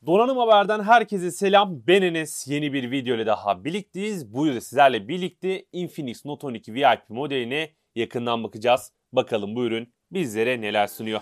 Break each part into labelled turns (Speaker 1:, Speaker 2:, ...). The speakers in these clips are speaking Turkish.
Speaker 1: Donanım Haber'den herkese selam. Ben Enes. Yeni bir video ile daha birlikteyiz. Bu videoda sizlerle birlikte Infinix Note 12 VIP modeline yakından bakacağız. Bakalım bu ürün bizlere neler sunuyor.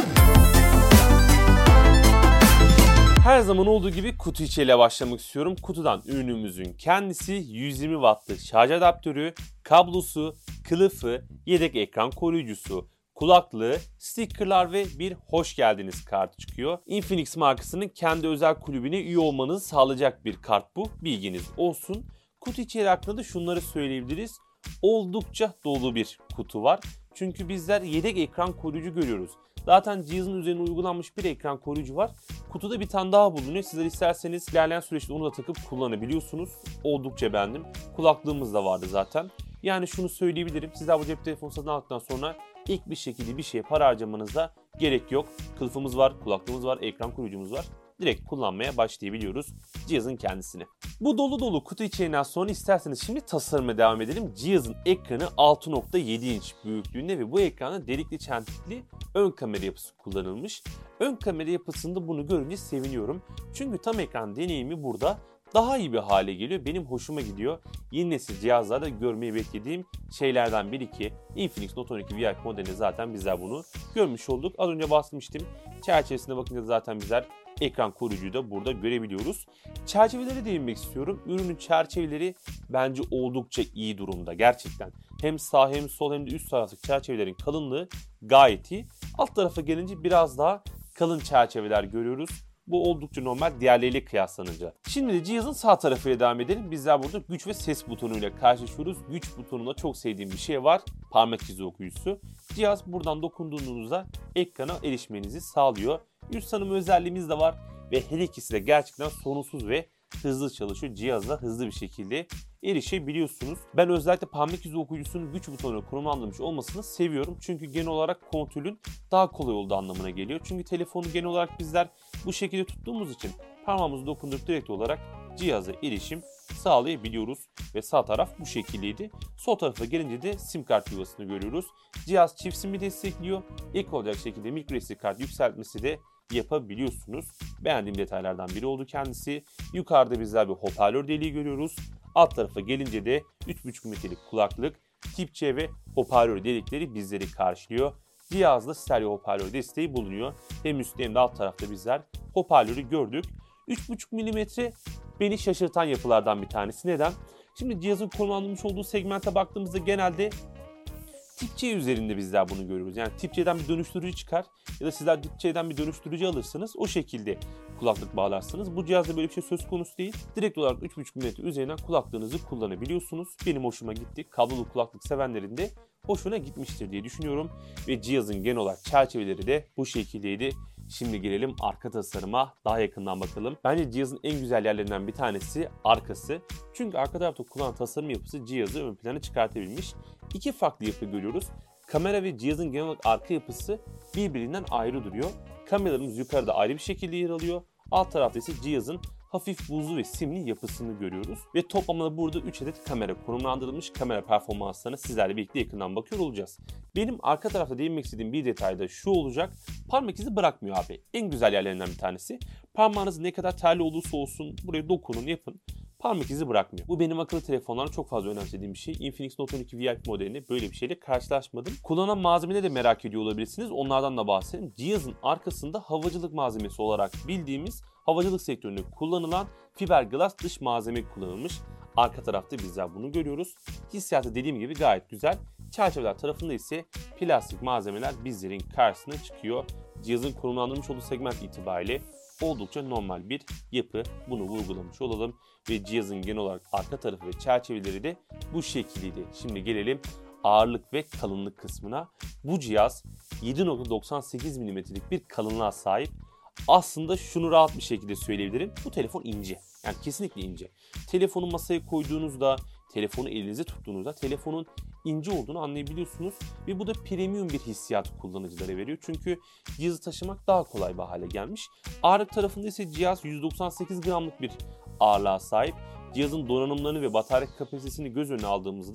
Speaker 1: Her zaman olduğu gibi kutu içiyle başlamak istiyorum. Kutudan ürünümüzün kendisi, 120 wattlık şarj adaptörü, kablosu, kılıfı, yedek ekran koruyucusu, kulaklığı, stickerlar ve bir hoş geldiniz kartı çıkıyor. Infinix markasının kendi özel kulübüne üye olmanızı sağlayacak bir kart bu. Bilginiz olsun. Kutu içeriği hakkında da şunları söyleyebiliriz. Oldukça dolu bir kutu var. Çünkü bizler yedek ekran koruyucu görüyoruz. Zaten cihazın üzerine uygulanmış bir ekran koruyucu var. Kutuda bir tane daha bulunuyor. Sizler isterseniz ilerleyen süreçte onu da takıp kullanabiliyorsunuz. Oldukça beğendim. Kulaklığımız da vardı zaten. Yani şunu söyleyebilirim. Sizler bu cep telefonu satın aldıktan sonra ilk bir şekilde bir şeye para harcamanıza gerek yok. Kılıfımız var, kulaklığımız var, ekran koruyucumuz var. Direkt kullanmaya başlayabiliyoruz cihazın kendisini. Bu dolu kutu içeriğinden sonra isterseniz şimdi tasarıma devam edelim. Cihazın ekranı 6.7 inç büyüklüğünde ve bu ekranda delikli çentikli ön kamera yapısı kullanılmış. Ön kamera yapısında bunu görünce seviniyorum. Çünkü tam ekran deneyimi burada daha iyi bir hale geliyor. Benim hoşuma gidiyor. Yeni nesil cihazlarda görmeyi beklediğim şeylerden biri ki Infinix Note 12 VIP modelinde zaten bizler bunu görmüş olduk. Az önce bahsetmiştim. Çerçevesine bakınca zaten bizler ekran koruyucuyu da burada görebiliyoruz. Çerçevelere değinmek istiyorum. Ürünün çerçeveleri bence oldukça iyi durumda gerçekten. Hem sağ hem sol hem de üst taraftaki çerçevelerin kalınlığı gayet iyi. Alt tarafa gelince biraz daha kalın çerçeveler görüyoruz. Bu oldukça normal diğerleriyle kıyaslanınca. Şimdi de cihazın sağ tarafıyla devam edelim. Bizler burada güç ve ses butonuyla karşılaşıyoruz. Güç butonunda çok sevdiğim bir şey var. Parmak izi okuyucusu. Cihaz buradan dokunduğunuzda ekrana erişmenizi sağlıyor. Yüz tanıma özelliğimiz de var. Ve her ikisi de gerçekten sorunsuz ve hızlı çalışıyor. Cihaza hızlı bir şekilde erişebiliyorsunuz. Ben özellikle parmak izi okuyucusunun güç butonuna konumlandırılmış olmasını seviyorum. Çünkü genel olarak kontrolün daha kolay olduğu anlamına geliyor. Çünkü telefonu genel olarak bizler bu şekilde tuttuğumuz için parmağımızı dokundurup direkt olarak cihaza erişim sağlayabiliyoruz. Ve sağ taraf bu şekildeydi. Sol tarafa gelince de sim kart yuvasını görüyoruz. Cihaz çift sim'i destekliyor. Ek olacak şekilde microSD kart yükseltmesi de yapabiliyorsunuz. Beğendiğim detaylardan biri oldu kendisi. Yukarıda bizler bir hoparlör deliği görüyoruz. Alt tarafa gelince de 3.5 mm'lik kulaklık, tip C ve hoparlör delikleri bizleri karşılıyor. Cihazda stereo hoparlör desteği bulunuyor. Hem üstte hem de alt tarafta bizler hoparlörü gördük. 3.5 mm beni şaşırtan yapılardan bir tanesi. Neden? Şimdi cihazın konumlandırılmış olduğu segmente baktığımızda genelde tip C üzerinde bizler bunu görüyoruz. Yani tip C'den bir dönüştürücü çıkar ya da sizler tip C'den bir dönüştürücü alırsınız. O şekilde kulaklık bağlarsınız. Bu cihazda böyle bir şey söz konusu değil. Direkt olarak 3.5 mm üzerinden kulaklığınızı kullanabiliyorsunuz. Benim hoşuma gitti. Kablolu kulaklık sevenlerin de hoşuna gitmiştir diye düşünüyorum. Ve cihazın genel olarak çerçeveleri de bu şekildeydi. Şimdi gelelim arka tasarıma, daha yakından bakalım. Bence cihazın en güzel yerlerinden bir tanesi arkası. Çünkü arka tarafta kullanılan tasarım yapısı cihazı ön plana çıkartabilmiş. İki farklı yapı görüyoruz. Kamera ve cihazın genel olarak arka yapısı birbirinden ayrı duruyor. Kameralarımız yukarıda ayrı bir şekilde yer alıyor. Alt tarafta ise cihazın hafif buzlu ve simli yapısını görüyoruz. Ve toplamda burada 3 adet kamera konumlandırılmış. Kamera performanslarına sizlerle birlikte yakından bakıyor olacağız. Benim arka tarafta değinmek istediğim bir detay da şu olacak. Parmak izi bırakmıyor abi. En güzel yerlerinden bir tanesi. Parmağınız ne kadar terli olursa olsun buraya dokunun, yapın. Parmak izi bırakmıyor. Bu benim akıllı telefonlarda çok fazla önemsediğim bir şey. Infinix Note 12 VIP modelinde böyle bir şeyle karşılaşmadım. Kullanılan malzemeleri de merak ediyor olabilirsiniz. Onlardan da bahsedeyim. Cihazın arkasında havacılık malzemesi olarak bildiğimiz havacılık sektöründe kullanılan fiberglass dış malzeme kullanılmış. Arka tarafta bizler bunu görüyoruz. Hissiyatı dediğim gibi gayet güzel. Çerçeveler tarafında ise plastik malzemeler bizlerin karşısına çıkıyor. Cihazın konumlandırılmış olduğu segment itibariyle oldukça normal bir yapı. Bunu vurgulamış olalım. Ve cihazın genel olarak arka tarafı ve çerçeveleri de bu şekildeydi. Şimdi gelelim ağırlık ve kalınlık kısmına. Bu cihaz 7.98 mm'lik bir kalınlığa sahip. Aslında şunu rahat bir şekilde söyleyebilirim. Bu telefon ince. Yani kesinlikle ince. Telefonu masaya koyduğunuzda, telefonu elinize tuttuğunuzda telefonun ince olduğunu anlayabiliyorsunuz. Ve bu da premium bir hissiyat kullanıcılara veriyor. Çünkü cihazı taşımak daha kolay bir hale gelmiş. Ağırlık tarafında ise cihaz 198 gramlık bir ağırlığa sahip. Cihazın donanımlarını ve batarya kapasitesini göz önüne aldığımızda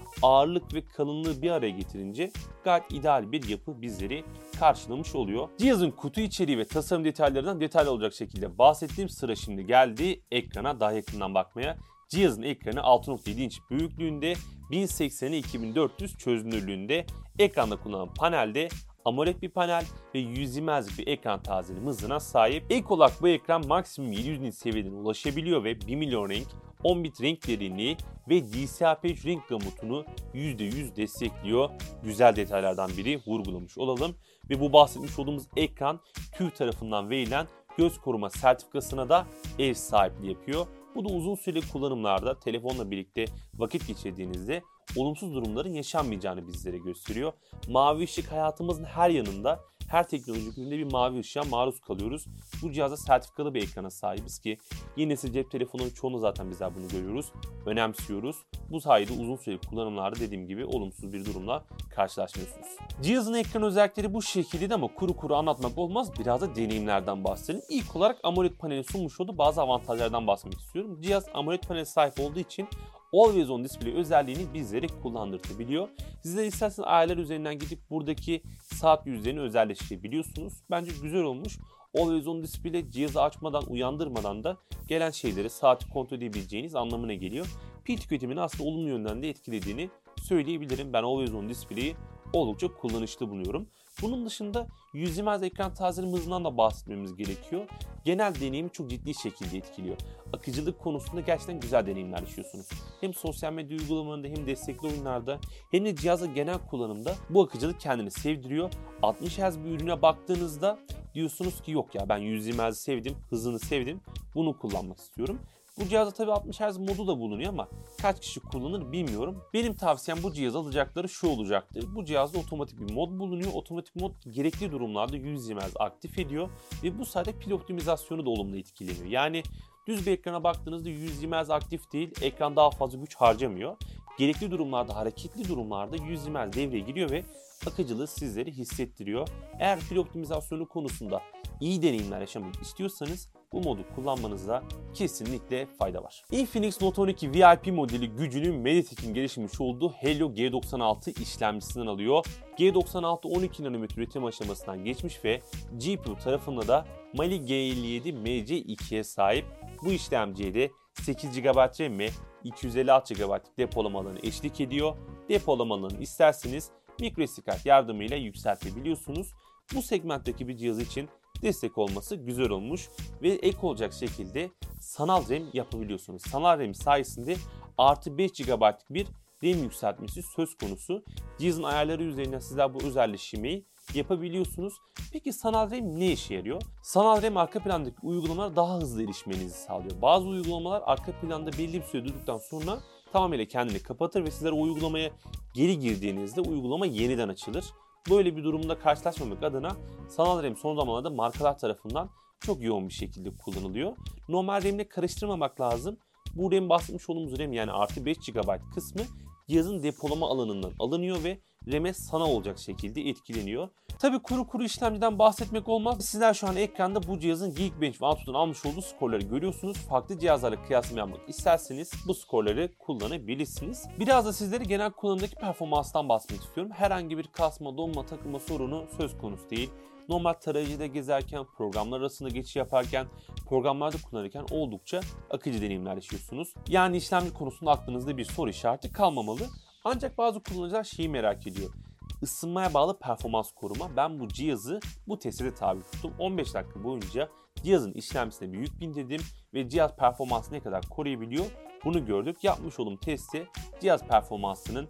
Speaker 1: ağırlık ve kalınlığı bir araya getirince gayet ideal bir yapı bizleri karşılamış oluyor. Cihazın kutu içeriği ve tasarım detaylarından detaylı olacak şekilde bahsettiğim sıra şimdi geldi ekrana daha yakından bakmaya. Cihazın ekranı 6.7 inç büyüklüğünde, 1080'e 2400 çözünürlüğünde, ekranda kullanılan panelde AMOLED bir panel ve 120 Hz bir ekran tazeleme hızına sahip. Ek olarak bu ekran maksimum 700 nit seviyeden ulaşabiliyor ve 1 milyon renk, 10 bit renk derinliği ve DCI-P3 renk gamutunu %100 destekliyor. Güzel detaylardan biri vurgulamış olalım. Ve bu bahsetmiş olduğumuz ekran TÜV tarafından verilen göz koruma sertifikasına da ev sahipliği yapıyor. Bu da uzun süreli kullanımlarda telefonla birlikte vakit geçirdiğinizde olumsuz durumların yaşanmayacağını bizlere gösteriyor. Mavi ışık hayatımızın her yanında, her teknolojik üründe bir mavi ışığa maruz kalıyoruz. Bu cihazda sertifikalı bir ekrana sahibiz ki yeni nesil cep telefonunun çoğunda zaten bizler bunu görüyoruz, önemsiyoruz. Bu sayede uzun süreli kullanımlarda dediğim gibi olumsuz bir durumla karşılaşmıyorsunuz. Cihazın ekran özellikleri bu şekilde ama kuru kuru anlatmak olmaz. Biraz da deneyimlerden bahsedelim. İlk olarak AMOLED paneli sunmuş olduğu bazı avantajlardan bahsetmek istiyorum. Cihaz AMOLED paneli sahip olduğu için Always On Display özelliğini bizlere kullandırtabiliyor. Sizler isterseniz ayarlar üzerinden gidip buradaki saat yüzlerini özelleştirebiliyorsunuz. Bence güzel olmuş. Always On Display cihazı açmadan, uyandırmadan da gelen şeyleri saati kontrol edebileceğiniz anlamına geliyor. Pil tüketimini aslında olumlu yönden de etkilediğini söyleyebilirim. Ben Always On Display'i oldukça kullanışlı buluyorum. Bunun dışında 120 Hz ekran tazeleme hızından da bahsetmemiz gerekiyor. Genel deneyimi çok ciddi şekilde etkiliyor. Akıcılık konusunda gerçekten güzel deneyimler yaşıyorsunuz. Hem sosyal medya uygulamalarında hem destekli oyunlarda hem de cihazda genel kullanımda bu akıcılık kendini sevdiriyor. 60 Hz bir ürüne baktığınızda diyorsunuz ki yok ya ben 120 Hz sevdim, hızını sevdim, bunu kullanmak istiyorum. Bu cihazda tabii 60 Hz modu da bulunuyor ama kaç kişi kullanır bilmiyorum. Benim tavsiyem bu cihaz alacakları şu olacaktır. Bu cihazda otomatik bir mod bulunuyor. Otomatik mod gerekli durumlarda 120 Hz aktif ediyor ve bu sayede pil optimizasyonu da olumlu etkileniyor. Yani düz bir ekrana baktığınızda 120 Hz aktif değil, ekran daha fazla güç harcamıyor. Gerekli durumlarda, hareketli durumlarda 120 Hz devreye giriyor ve akıcılığı sizleri hissettiriyor. Eğer pil optimizasyonu konusunda iyi deneyimler yaşamak istiyorsanız bu modu kullanmanızda kesinlikle fayda var. Infinix Note 12 VIP modeli gücünü MediaTek'in geliştirmiş olduğu Helio G96 işlemcisinden alıyor. G96 12 nanometre üretim aşamasından geçmiş ve GPU tarafında da Mali G57 MC2'ye sahip. Bu işlemciye de 8 GB RAM ve 256 GB'lık depolama alanı eşlik ediyor. Depolama alanını isterseniz microSD kart yardımıyla yükseltebiliyorsunuz. Bu segmentteki bir cihaz için destek olması güzel olmuş ve ek olacak şekilde sanal RAM yapabiliyorsunuz. Sanal RAM sayesinde artı 5 GB'lık bir RAM yükseltmesi söz konusu. Cihazın ayarları üzerinden sizler bu özelleşmeyi yapabiliyorsunuz. Peki sanal RAM ne işe yarıyor? Sanal RAM arka plandaki uygulamalara daha hızlı erişmenizi sağlıyor. Bazı uygulamalar arka planda belli bir süre durduktan sonra tamamıyla kendini kapatır ve sizler o uygulamaya geri girdiğinizde uygulama yeniden açılır. Böyle bir durumda karşılaşmamak adına sanal RAM son zamanlarda markalar tarafından çok yoğun bir şekilde kullanılıyor. Normal RAM ile karıştırmamak lazım. Bu RAM bahsetmiş olduğumuz RAM yani artı 5 GB kısmı cihazın depolama alanından alınıyor ve RAM'e sanal olacak şekilde etkileniyor. Tabii kuru işlemciden bahsetmek olmaz. Sizler şu an ekranda bu cihazın Geekbench ve Antutu'nun almış olduğu skorları görüyorsunuz. Farklı cihazlarla kıyaslama yapmak isterseniz bu skorları kullanabilirsiniz. Biraz da sizlere genel kullanımdaki performanstan bahsetmek istiyorum. Herhangi bir kasma, donma, takılma sorunu söz konusu değil. Normal tarayıcıda gezerken, programlar arasında geçiş yaparken, programlarda kullanırken oldukça akıcı deneyimler yaşıyorsunuz. Yani işlemci konusunda aklınızda bir soru işareti kalmamalı. Ancak bazı kullanıcılar şeyi merak ediyor. Isınmaya bağlı performans koruma. Ben bu cihazı bu teste de tabi tuttum. 15 dakika boyunca cihazın işlemcisine bir yük bindirdim ve cihaz performansını ne kadar koruyabiliyor bunu gördük. Yapmış olduğum testte cihaz performansının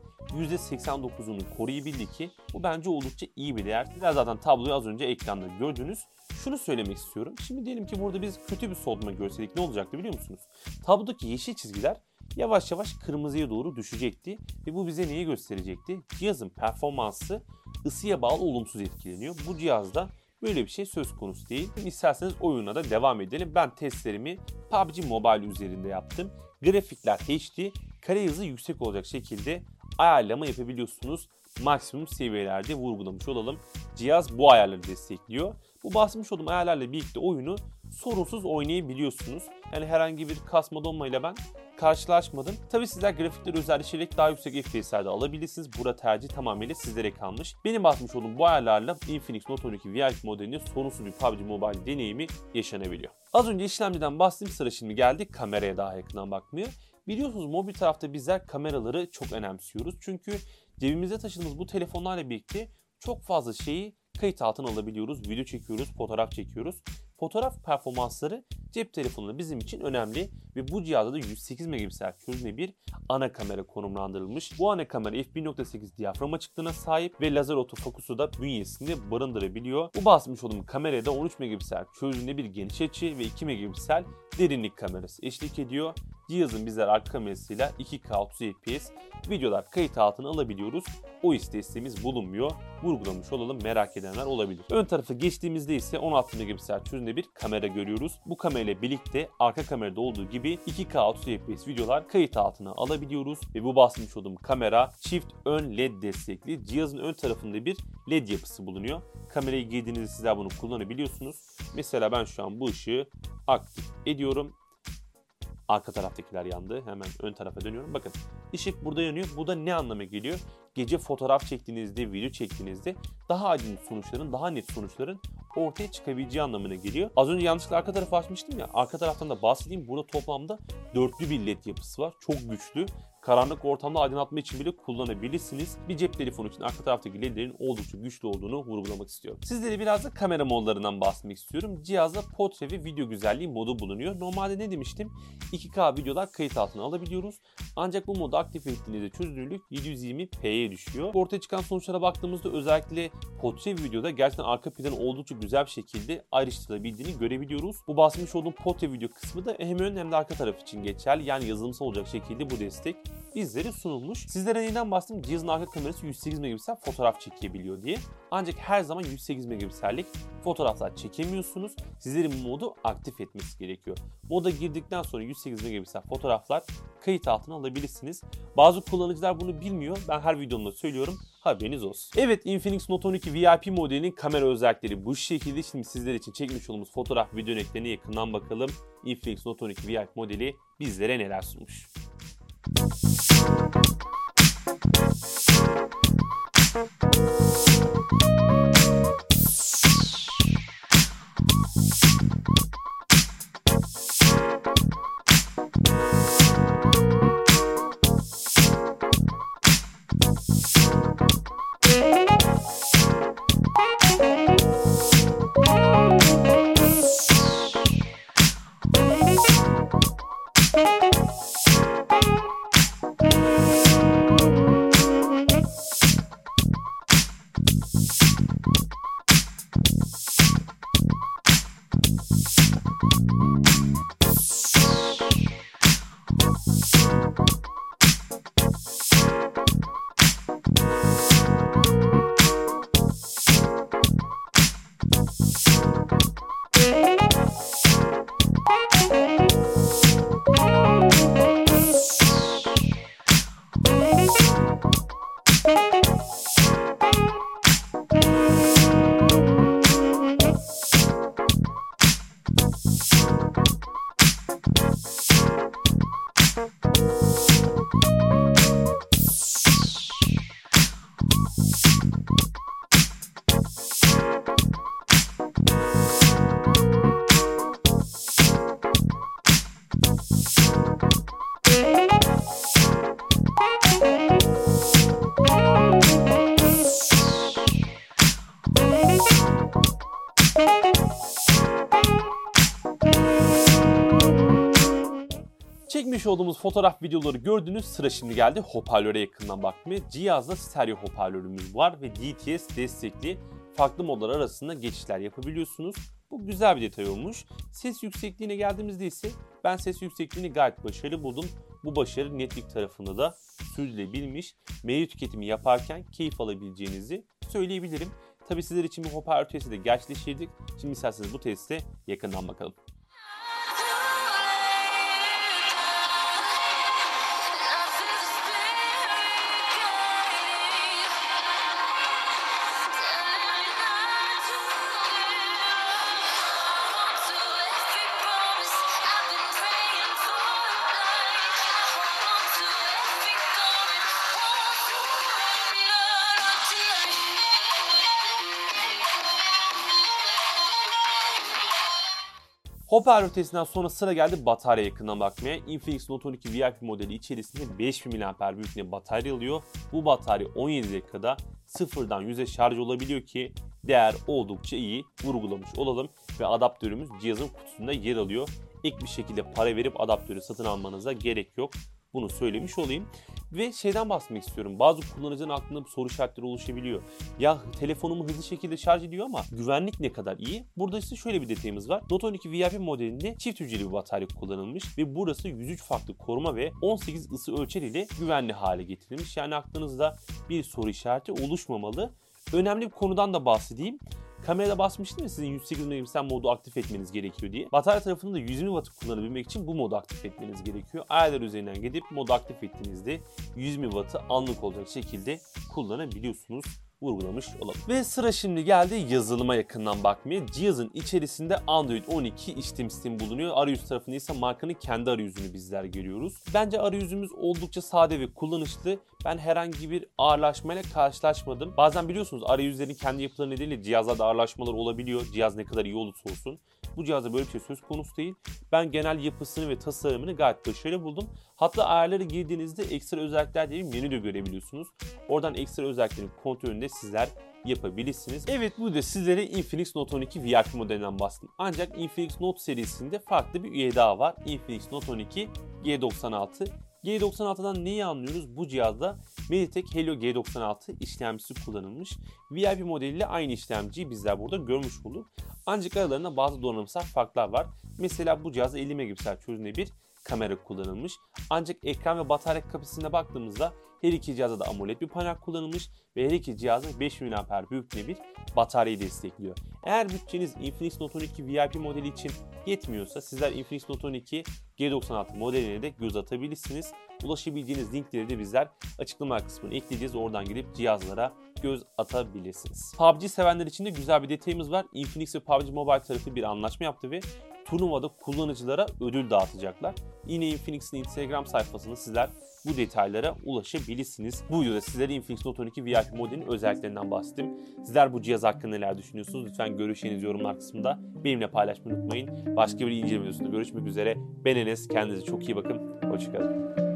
Speaker 1: %89'unu koruyabildi ki bu bence oldukça iyi bir değer. Biraz zaten tabloyu az önce ekranda gördünüz. Şunu söylemek istiyorum. Şimdi diyelim ki burada biz kötü bir soğutma görseydik ne olacaktı biliyor musunuz? Tablodaki yeşil çizgiler yavaş yavaş kırmızıya doğru düşecekti ve bu bize neyi gösterecekti? Cihazın performansı ısıya bağlı olumsuz etkileniyor. Bu cihazda böyle bir şey söz konusu değil. İsterseniz oyuna da devam edelim. Ben testlerimi PUBG Mobile üzerinde yaptım. Grafikler HD, kare hızı yüksek olacak şekilde ayarlama yapabiliyorsunuz. Maksimum seviyelerde vurgulamış olalım. Cihaz bu ayarları destekliyor. Bu bahsetmiş olduğum ayarlarla birlikte oyunu sorunsuz oynayabiliyorsunuz. Yani herhangi bir kasma donmayla ben karşılaşmadım. Tabi sizler grafikleri özelleştirerek daha yüksek FPS'lerde alabilirsiniz. Burada tercih tamamıyla sizlere kalmış. Benim basmış olduğum bu ayarlarla Infinix Note 12 VIP modelinde sorunsuz bir PUBG Mobile deneyimi yaşanabiliyor. Az önce işlemciden bahsettiğim sıra şimdi geldik kameraya daha yakından bakmaya. Biliyorsunuz mobil tarafta bizler kameraları çok önemsiyoruz. Çünkü cebimizde taşıdığımız bu telefonlarla birlikte çok fazla şeyi kayıt altına alabiliyoruz. Video çekiyoruz, fotoğraf çekiyoruz. Fotoğraf performansları cep telefonunda bizim için önemli ve bu cihazda da 108 megapiksel çözünürlüğü bir ana kamera konumlandırılmış. Bu ana kamera f1.8 diyafram açıklığına sahip ve lazer otofokusu da bünyesinde barındırabiliyor. Bu bahsetmiş olduğum kameraya da 13 megapiksel çözünürlüğü bir geniş açı ve 2 megapiksel derinlik kamerası eşlik ediyor. Cihazın bizler arka kamerasıyla 2K 30 fps videolar kayıt altına alabiliyoruz. OIS desteğimiz bulunmuyor. Vurgulamış olalım, merak edenler olabilir. Ön tarafa geçtiğimizde ise 16 megapiksel çözünürlüğünde bir kamera görüyoruz. Bu kamerayla birlikte arka kamerada olduğu gibi 2K 30 fps videolar kayıt altına alabiliyoruz. Ve bu bahsetmiş olduğum kamera çift ön LED destekli. Cihazın ön tarafında bir LED yapısı bulunuyor. Kamerayı girdiğinizde sizler bunu kullanabiliyorsunuz. Mesela ben şu an bu ışığı aktif ediyorum. Arka taraftakiler yandı. Hemen ön tarafa dönüyorum. Bakın ışık burada yanıyor. Bu da ne anlama geliyor? Gece fotoğraf çektiğinizde, video çektiğinizde daha aydınlık sonuçların, daha net sonuçların ortaya çıkabileceği anlamına geliyor. Az önce yanlışlıkla arka tarafı açmıştım ya. Arka taraftan da bahsedeyim. Burada toplamda dörtlü bir LED yapısı var. Çok güçlü. Karanlık ortamda aydınlatma için bile kullanabilirsiniz. Bir cep telefonu için arka taraftaki ledlerin oldukça güçlü olduğunu vurgulamak istiyorum. Sizlere biraz da kamera modlarından bahsetmek istiyorum. Cihazda portre ve video güzelliği modu bulunuyor. Normalde ne demiştim? 2K videolar kayıt altına alabiliyoruz. Ancak bu modu aktif ettiğinizde çözünürlük 720p'ye düşüyor. Ortaya çıkan sonuçlara baktığımızda özellikle portre videoda gerçekten arka planı oldukça güzel bir şekilde ayrıştırabildiğini görebiliyoruz. Bu bahsetmiş olduğum portre video kısmı da hem ön hem de arka taraf için geçerli. Yani yazılımsal olacak şekilde bu destek bizlere sunulmuş. Sizlere neyden bahsettim? Cihazın arka kamerası 108 megapiksel fotoğraf çekebiliyor diye. Ancak her zaman 108 megapiksellik fotoğraflar çekemiyorsunuz. Sizlerin bu modu aktif etmesi gerekiyor. Moda girdikten sonra 108 megapiksel fotoğraflar kayıt altına alabilirsiniz. Bazı kullanıcılar bunu bilmiyor. Ben her videomda söylüyorum. Haberiniz olsun. Evet, Infinix Note 12 VIP modelinin kamera özellikleri bu şekilde. Şimdi sizler için çekmiş olduğumuz fotoğraf video örneklerine yakından bakalım. Infinix Note 12 VIP modeli bizlere neler sunmuş. Çekmiş olduğumuz fotoğraf videoları gördüğünüz sıra şimdi geldi hoparlöre yakından bakmaya. Cihazda stereo hoparlörümüz var ve DTS destekli farklı modlar arasında geçişler yapabiliyorsunuz. Bu güzel bir detay olmuş. Ses yüksekliğine geldiğimizde ise ben ses yüksekliğini gayet başarılı buldum. Bu başarı netlik tarafında da sürdürülebilmiş. Medya tüketimi yaparken keyif alabileceğinizi söyleyebilirim. Tabii sizler için bir hoparlör testi de gerçekleştirdik. Şimdi isterseniz bu teste yakından bakalım. Hoparlör testinden sonra sıra geldi batarya yakından bakmaya. Infinix Note 12 VIP modeli içerisinde 5000 mAh büyüklüğünde batarya alıyor. Bu batarya 17 dakikada sıfırdan 100'e şarj olabiliyor ki değer oldukça iyi, vurgulamış olalım. Ve adaptörümüz cihazın kutusunda yer alıyor. Ek bir şekilde para verip adaptörü satın almanıza gerek yok. Bunu söylemiş olayım. Ve şeyden bahsetmek istiyorum. Bazı kullanıcıların aklında soru işaretleri oluşabiliyor. Ya telefonumu hızlı şekilde şarj ediyor ama güvenlik ne kadar iyi? Burada ise şöyle bir detayımız var. Note 12 VIP modelinde çift hücreli bir batarya kullanılmış ve burası 103 farklı koruma ve 18 ısı ölçer ile güvenli hale getirilmiş. Yani aklınızda bir soru işareti oluşmamalı. Önemli bir konudan da bahsedeyim. Kamerada basmıştım ya sizin 108 megapiksel'den modu aktif etmeniz gerekiyor diye. Batarya tarafında da 120 Watt'ı kullanabilmek için bu modu aktif etmeniz gerekiyor. Ayarlar üzerinden gidip modu aktif ettiğinizde 120 Watt'ı anlık olacak şekilde kullanabiliyorsunuz. Vurgulamış olalım. Ve sıra şimdi geldi yazılıma yakından bakmaya. Cihazın içerisinde Android 12 işletim sistemi bulunuyor. Arayüz tarafında ise markanın kendi arayüzünü bizler görüyoruz. Bence arayüzümüz oldukça sade ve kullanışlı. Ben herhangi bir ağırlaşmayla karşılaşmadım. Bazen biliyorsunuz arayüzlerin kendi yapıları nedeniyle cihazlarda ağırlaşmalar olabiliyor. Cihaz ne kadar iyi olursa olsun. Bu cihazda böyle bir şey söz konusu değil. Ben genel yapısını ve tasarımını gayet başarılı buldum. Hatta ayarları girdiğinizde ekstra özellikler diye bir menü de görebiliyorsunuz. Oradan ekstra özelliklerin kontrolünü de sizler yapabilirsiniz. Evet, bu da sizlere Infinix Note 12 VIP modelinden bahsettim. Ancak Infinix Note serisinde farklı bir üye daha var. Infinix Note 12 G96. G96'dan neyi anlıyoruz? Bu cihazda MediaTek Helio G96 işlemcisi kullanılmış. VIP modeliyle aynı işlemciyi bizler burada görmüş olduk. Ancak aralarında bazı donanımsal farklar var. Mesela bu cihazda 50 megapiksel çözünürlüğünde bir kamera kullanılmış. Ancak ekran ve batarya kapasitesine baktığımızda her iki cihazda da AMOLED bir panel kullanılmış ve her iki cihazda 5000 mAh büyüklüğünde bir bataryayı destekliyor. Eğer bütçeniz Infinix Note 12 VIP modeli için yetmiyorsa sizler Infinix Note 12 G96 modeline de göz atabilirsiniz. Ulaşabileceğiniz linkleri de bizler açıklama kısmına ekleyeceğiz. Oradan gidip cihazlara göz atabilirsiniz. PUBG sevenler için de güzel bir detayımız var. Infinix ve PUBG Mobile tarafı bir anlaşma yaptı ve turnuvada kullanıcılara ödül dağıtacaklar. Yine Infinix'in Instagram sayfasında sizler bu detaylara ulaşabilirsiniz. Bu videoda sizlere Infinix Note 12 VIP modelinin özelliklerinden bahsettim. Sizler bu cihaz hakkında neler düşünüyorsunuz? Lütfen görüşlerinizi yorumlar kısmında benimle paylaşmayı unutmayın. Başka bir inceleme videosunda görüşmek üzere. Ben Enes. Kendinize çok iyi bakın. Hoşçakalın.